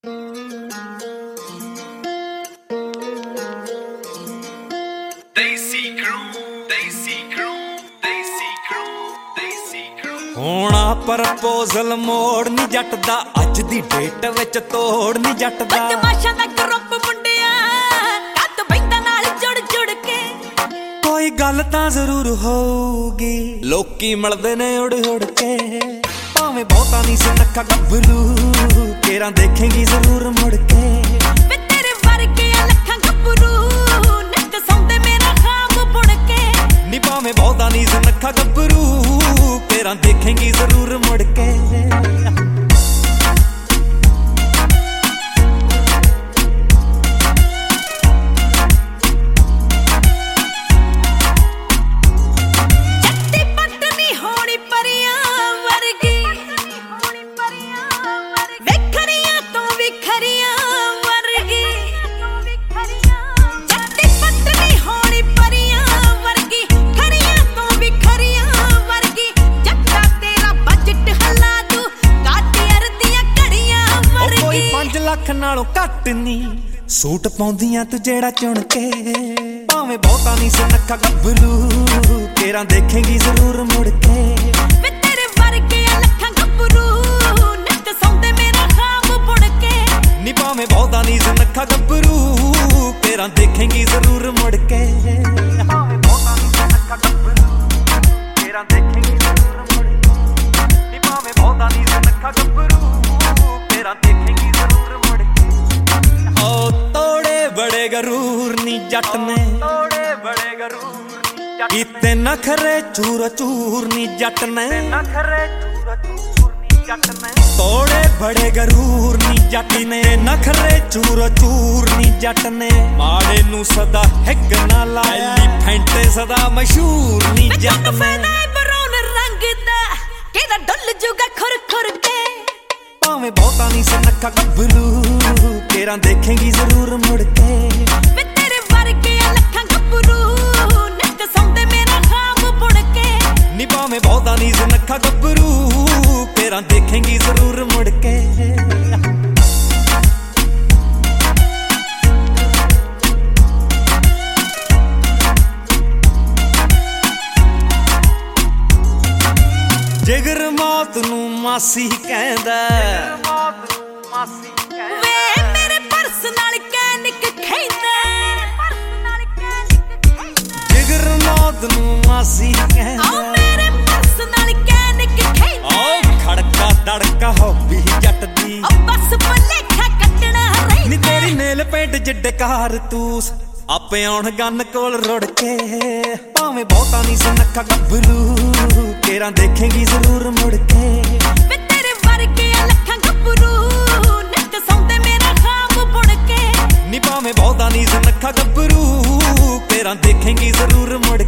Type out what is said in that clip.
ਹੋਣਾ ਪ੍ਰਪੋਜ਼ਲ ਮੋੜ ਨੀ ਜੱਟ ਦਾ ਅੱਜ ਦੀ ਡੇਟ ਵਿੱਚ ਤੋੜ ਨੀ ਜੱਟ ਦਾ ਬਦਮਾਸ਼ਾਂ ਦਾ ਗਰੁੱਪ ਮੁੰਡਿਆ ਕੱਦ ਬੈਂਦਾ ਨਾਲ ਜੁੜ ਜੁੜ ਕੇ ਕੋਈ ਗੱਲ ਤਾਂ ਜ਼ਰੂਰ ਹੋਊਗੀ ਲੋਕੀ ਮਿਲਦੇ ਨੇ ਉੜ ਉੜ ਕੇ ਭਾਵੇਂ ਬਹੁਤਾ ਨਹੀਂ ਸੁਨੱਖਾ ਗੱਭਰੂ ਕੇਰਾਂ ਦੇਖੇਂਗੀ ਜ਼ਰੂਰ ਮੁੜ ਕੇ ਵੇ ਤੇਰੇ ਵਰਗੇ ਲੱਖਾਂ ਗੱਭਰੂ ਨਿੱਤ ਸੌਂਦੇ ਮੇਰਾ ਖਾਬ ਬੁਣ ਕੇ ਨੀ ਭਾਵੇਂ ਬਹੁਤਾ ਨਹੀਂ ਸੁਨੱਖਾ ਗੱਭਰੂ ਕੇਰਾਂ ਦੇਖੇਂਗੀ ਜ਼ਰੂਰ ਮੁੜ ਕੇ ਲੱਖ ਨਾਲੋਂ ਘੱਟ ਨੀ ਸੂਟ ਪਾਉਂਦੀਆਂ ਤੂੰ ਜਿਹੜਾ ਚੁਣ ਕੇ ਭਾਵੇਂ ਬਹੁਤਾ ਨਹੀਂ ਸੁਨੱਖਾ ਗੱਭਰੂ ਕੇਰਾਂ ਦੇਖੇਂਗੀ ਜ਼ਰੂਰ ਮੁੜ ਕੇ ਵੇ ਤੇਰੇ ਵਰਗੇ ਲੱਖਾਂ ਗੱਭਰੂ ਨਿੱਤ ਸੌਂਦੇ ਮੇਰਾ ਖਾਬ ਬੁਣ ਕੇ ਨੀ ਭਾਵੇਂ ਬਹੁਤਾ ਨਹੀਂ ਸੁਨੱਖਾ ਗੱਭਰੂ ਕੇਰਾਂ ਦੇਖੇਂਗੀ ਜ਼ਰੂਰ ਮੁੜ ਕੇ ਭਾਵੇਂ ਬਹੁਤਾ ਨਹੀਂ ਸੁਨੱਖਾ ਗੱਭਰੂ ਕੇਰਾਂ ਦੇਖੇਂਗੀ ਜ਼ਰੂਰ ਮੁੜ ਕੇ ਨੀ ਭਾਵੇਂ ਬਹੁਤਾ ਨਹੀਂ ਸੁਨੱਖਾ ਗੱਭਰੂ ਕੇਰਾਂ ਦੇਖੇਂਗੀ ਜ਼ਰੂਰ ਮੁੜ ਕੇ ਓ ਤੋੜੇ ਬੜੇ ਗਰੂਰ ਨੀ ਜੱਟ ਨੇ ਤੋੜੇ ਬੜੇ ਗਰੂਰ ਨੀ ਜੱਟ ਕੀਤੇ ਨਖਰੇ ਚੂਰ ਚੂਰ ਨੀ ਜੱਟ ਨੇ ਨਖਰੇ ਚੂਰ ਚੂਰ ਨੀ ਜੱਟ ਨੇ ਤੋੜੇ ਬੜੇ ਗਰੂਰ ਨੀ ਜੱਟ ਨੇ ਨਖਰੇ ਚੂਰ ਚੂਰ ਨੀ ਜੱਟ ਨੇ ਮਾੜੇ ਨੂੰ ਸਦਾ ਹਿੱਕ ਨਾ ਲਾਇਆ ਐਲੀਫੈਂਟ ਸਦਾ ਮਸ਼ਹੂਰ ਨੀ ਜੱਟ ਨੇ ਬਰਾਉਨ ਰੰਗ ਦਾ ਕਿਹਦਾ ਡੁੱਲ ਜੂਗਾ ਖੁਰ ਖੁਰ ਕੇ ਭਾਵੇਂ ਬਹੁਤਾ ਨਹੀਂ ਸੁਨੱਖਾ ਗੱਭਰੂ ਕੇਰਾਂ ਦੇਖੇਂਗੀ ਜ਼ਰੂਰ ਮੁੜ ਕੇ ਵੇ ਤੇਰੇ ਵਰਗੇ ਲੱਖਾਂ ਗੱਭਰੂ ਨਿੱਤ ਸੌਂਦੇ ਮੇਰਾ ਖਾਬ ਬੁਣ ਕੇ ਨੀ ਭਾਵੇਂ ਬਹੁਤਾ ਨਹੀਂ ਸੁਨੱਖਾ ਗੱਭਰੂ ਕੇਰਾਂ ਦੇਖੇਂਗੀ ਜ਼ਰੂਰ ਮੁੜ ਕੇ ਜਿਗਰ ਮੌਤ ਨੂੰ ਮਾਸੀ ਕਹਿੰਦਾ ਵੇ ਮੇਰੇ ਪਰਸ ਨਾਲ ਕੈਨਿਕ ਖੈਂਦਾ ਜਿਗਰ ਮੌਤ ਨੂੰ ਮਾਸੀ ਕਹਿੰਦਾ ਓ ਮੇਰੇ ਪਰਸ ਨਾਲ ਕੈਨਿਕ ਖੈਂਦਾ ਓ ਖੜਕਾ ਦੜਕਾ ਹੌਬੀ ਜੱਟ ਦੀ ਓ ਬਸ ਭੁਲੇਖਾ ਕੱਟਣਾ ਰਹਿੰਦਾ ਨੀ ਤੇਰੀ ਨੇਲ ਪੇਂਟ ਜਿੱਡੇ ਕਾਰਤੂਸ ਆਪੇ ਆਉਣ ਗੰਨ ਕੋਲ ਰੁੜ ਕੇ ਭਾਵੇਂ ਬਹੁਤਾ ਨਹੀਂ ਸੁਨੱਖਾ ਗੱਭਰੂ ਕੇਰਾਂ ਦੇਖੇਂਗੀ ਜ਼ਰੂਰ ਮੁੜ ਕੇ ਵੇ ਤੇਰੇ ਵਰਗੇ ਲੱਖਾਂ ਗੱਭਰੂ ਨਿੱਤ ਸੌਂਦੇ ਮੇਰਾ ਖਾਬ ਬੁਣ ਕੇ ਨੀ ਭਾਵੇਂ ਬਹੁਤਾ ਨਹੀਂ ਸੁਨੱਖਾ ਗੱਭਰੂ ਕੇਰਾਂ ਦੇਖੇਂਗੀ ਜ਼ਰੂਰ ਮੁੜ